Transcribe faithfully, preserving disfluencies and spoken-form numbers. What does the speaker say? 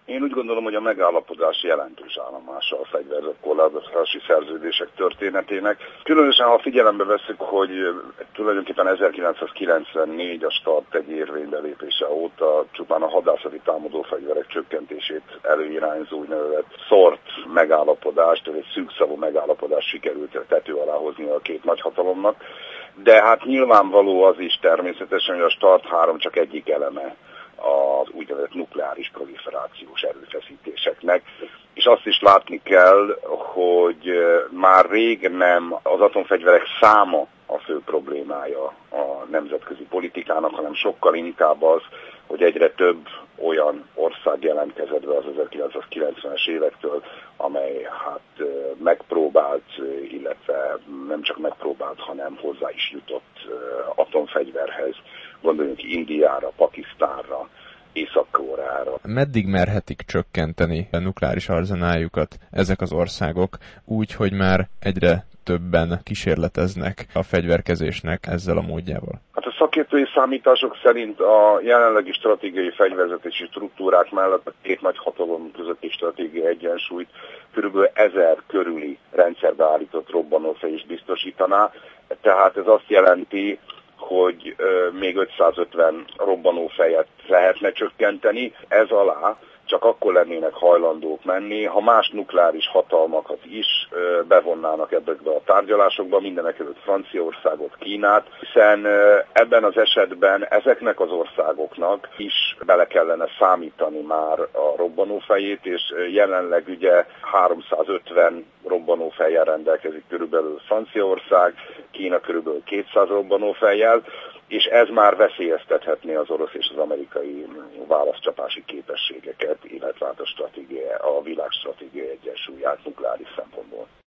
Én úgy gondolom, hogy a megállapodás jelentős állomása a fegyverzet-korlátozási szerződések történetének. Különösen, ha figyelembe vesszük, hogy tulajdonképpen ezerkilencszázkilencvennégy a START egy érvénybelépése óta csupán a hadászati támadófegyverek csökkentését előirányzó úgynevezett szort megállapodást, egy szűkszavú megállapodást sikerült tető alá hozni a két nagyhatalomnak. De hát nyilvánvaló az is természetesen, hogy a START három csak egyik eleme az úgynevezett nukleáris proliferációs erőfeszítéseknek. És azt is látni kell, hogy már rég nem az atomfegyverek száma a fő problémája a nemzetközi politikának, hanem sokkal inkább az, hogy egyre több olyan ország jelentkezett be az ezerkilencszázkilencvenes évektől, amely hát megpróbált, illetve nem csak megpróbált, hanem hozzá is jutott atomfegyverhez. Gondoljunk Indiára, Pakisztánra, Észak-Koreára. Meddig merhetik csökkenteni a nukleáris arzenáljukat ezek az országok úgy, hogy már egyre többen kísérleteznek a fegyverkezésnek ezzel a módjával? Hát a szakértői számítások szerint a jelenlegi stratégiai fegyverzetési struktúrák mellett a két nagy hatalom közötti stratégiai egyensúlyt körülbelül ezer körüli rendszerbe állított robbanófej is biztosítaná. Tehát ez azt jelenti, hogy euh, még ötszázötven robbanófejet lehetne csökkenteni. Ez alá csak akkor lennének hajlandók menni, ha más nukleáris hatalmakat is ö, bevonnának ebbe a tárgyalásokba, mindenekelőtt Franciaországot, Kínát, hiszen ö, ebben az esetben ezeknek az országoknak is bele kellene számítani már a robbanófejét, és jelenleg ugye háromszázötven robbanófejjel rendelkezik körülbelül Franciaország, Kína körülbelül kétszáz robbanófejjel, és ez már veszélyeztethetné az orosz és az amerikai válaszcsapási képességeket, illetve a, stratégia, a világ stratégiai egyensúlyát nukleáris szempontból.